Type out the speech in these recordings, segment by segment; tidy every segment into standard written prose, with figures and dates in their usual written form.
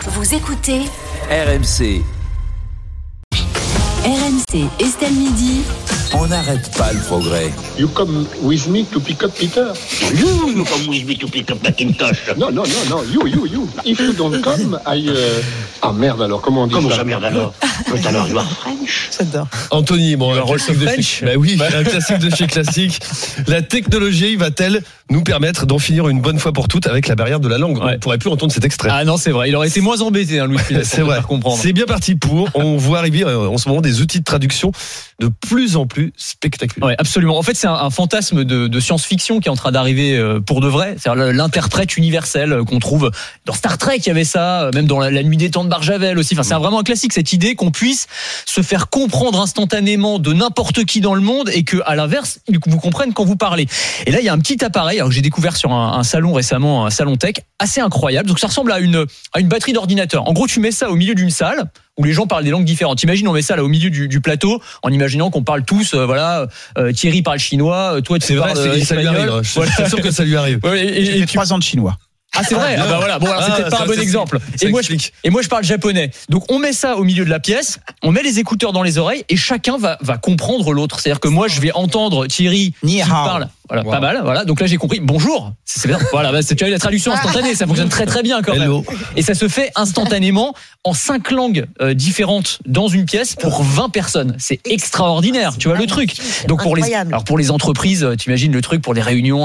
Vous écoutez RMC. RMC Estelle Midi. On n'arrête pas le progrès. You come with me to pick up Peter. You come with me to pick up Macintosh. No. You. If you don't come, Ah merde alors, comment on dit Comment ça? ça merde alors? Tout à l'heure, you are French. Anthony, bon, un classique de French. chez... Bah oui, un classique de chez classique. La technologie va-t-elle nous permettre d'en finir une bonne fois pour toutes avec la barrière de la langue? On ne pourrait plus entendre cet extrait. Ah non, c'est vrai. Il aurait été moins embêté, Louis Philippe. C'est vrai. Comprendre. C'est bien parti pour. On voit arriver en ce moment des outils de traduction de plus en plus spectaculaires. Ouais, absolument. En fait, c'est un fantasme de science-fiction qui est en train d'arriver pour de vrai. C'est-à-dire l'interprète universel qu'on trouve dans Star Trek. Il y avait ça, même dans la Nuit des temps de Barjavel aussi. Enfin, c'est vraiment un classique, cette idée qu'on puisse se faire comprendre instantanément de n'importe qui dans le monde et que, à l'inverse, ils vous comprennent quand vous parlez. Et là, il y a un petit appareil que j'ai découvert sur un salon récemment, un salon tech, assez incroyable. Donc, ça ressemble à une batterie d'ordinateur. En gros, tu mets ça au milieu d'une salle où les gens parlent des langues différentes. Imagine, on met ça là au milieu du plateau, en imaginant qu'on parle tous, Thierry parle chinois, toi tu parles espagnol. Ça lui arrive. Je suis sûr que ça lui arrive. Et J'ai 3 ans de chinois. Ah c'est vrai. Ah bah voilà. Bon alors c'est peut-être pas un bon exemple. Et moi je parle japonais. Donc on met ça au milieu de la pièce, on met les écouteurs dans les oreilles et chacun va comprendre l'autre. C'est-à-dire que moi je vais entendre Thierry qui parle. Voilà, pas mal. Voilà. Donc là j'ai compris. Bonjour. C'est bien. Voilà, tu as eu la traduction instantanée. Ça fonctionne très très bien quand même. Hello. Et ça se fait instantanément en 5 langues différentes dans une pièce pour 20 personnes. C'est extraordinaire. Tu vois le truc. Donc pour les entreprises, t'imagines le truc pour les réunions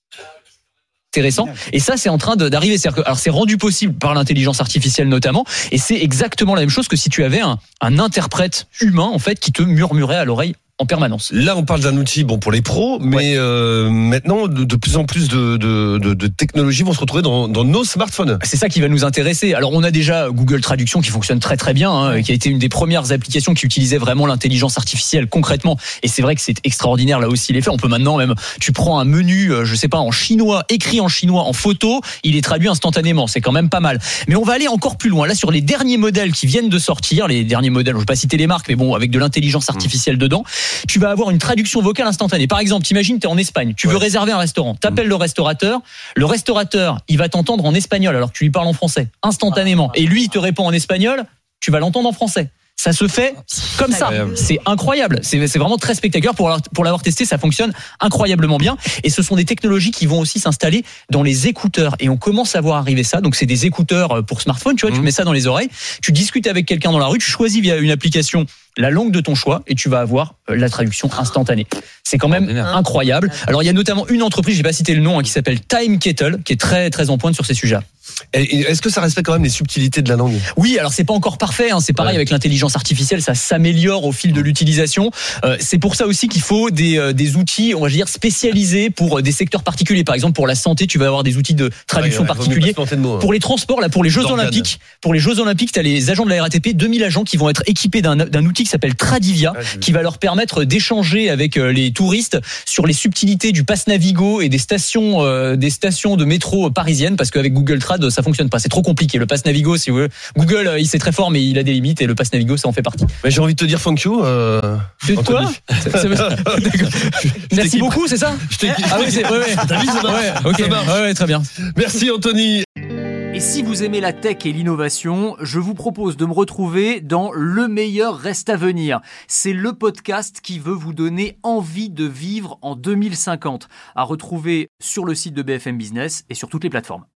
intéressant. Et ça, c'est en train d'arriver. Alors, c'est rendu possible par l'intelligence artificielle notamment. Et c'est exactement la même chose que si tu avais un interprète humain, en fait, qui te murmurait à l'oreille en permanence. Là, on parle d'un outil pour les pros, mais maintenant, de plus en plus de technologies vont se retrouver dans nos smartphones. C'est ça qui va nous intéresser. Alors, on a déjà Google Traduction qui fonctionne très très bien, qui a été une des premières applications qui utilisait vraiment l'intelligence artificielle concrètement. Et c'est vrai que c'est extraordinaire là aussi l'effet. On peut maintenant même, tu prends un menu, en chinois, écrit en chinois, en photo, il est traduit instantanément. C'est quand même pas mal. Mais on va aller encore plus loin. Là, sur les derniers modèles qui viennent de sortir, les derniers modèles, je ne vais pas citer les marques, mais bon, avec de l'intelligence artificielle dedans, tu vas avoir une traduction vocale instantanée. Par exemple, t'imagines, t'es en Espagne, tu veux réserver un restaurant, t'appelles le restaurateur, il va t'entendre en espagnol alors que tu lui parles en français, instantanément. Et lui, il te répond en espagnol, tu vas l'entendre en français. Ça se fait comme ça. C'est incroyable. C'est vraiment très spectaculaire. Pour l'avoir testé, ça fonctionne incroyablement bien. Et ce sont des technologies qui vont aussi s'installer dans les écouteurs. Et on commence à voir arriver ça. Donc, c'est des écouteurs pour smartphone. Tu vois, tu mets ça dans les oreilles. Tu discutes avec quelqu'un dans la rue. Tu choisis via une application la langue de ton choix et tu vas avoir la traduction instantanée. C'est quand même incroyable. Alors, il y a notamment une entreprise, j'ai pas cité le nom, qui s'appelle Time Kettle, qui est très, très en pointe sur ces sujets. Et est-ce que ça respecte quand même les subtilités de la langue? Oui, alors c'est pas encore parfait, c'est pareil avec l'intelligence artificielle, ça s'améliore au fil de l'utilisation. C'est pour ça aussi qu'il faut des outils, on va dire, spécialisés pour des secteurs particuliers. Par exemple, pour la santé, tu vas avoir des outils de traduction particuliers. Pour les transports, là, pour les Jeux Olympiques, tu as les agents de la RATP, 2000 agents qui vont être équipés d'un outil qui s'appelle Tradivia, qui va leur permettre d'échanger avec les touristes sur les subtilités du pass Navigo et des stations de métro parisiennes, parce qu'avec Google Trad, ça fonctionne pas, c'est trop compliqué. Le pass Navigo, si vous voulez, Google, il sait très fort, mais il a des limites, et le pass Navigo, ça en fait partie. Mais j'ai envie de te dire thank you. Quoi? Merci beaucoup, c'est ça? Ah oui, T'as vu, ça marche. Ok, Ça marche. ouais, très bien. Merci Anthony. Et si vous aimez la tech et l'innovation, je vous propose de me retrouver dans Le meilleur reste à venir. C'est le podcast qui veut vous donner envie de vivre en 2050. À retrouver sur le site de BFM Business et sur toutes les plateformes.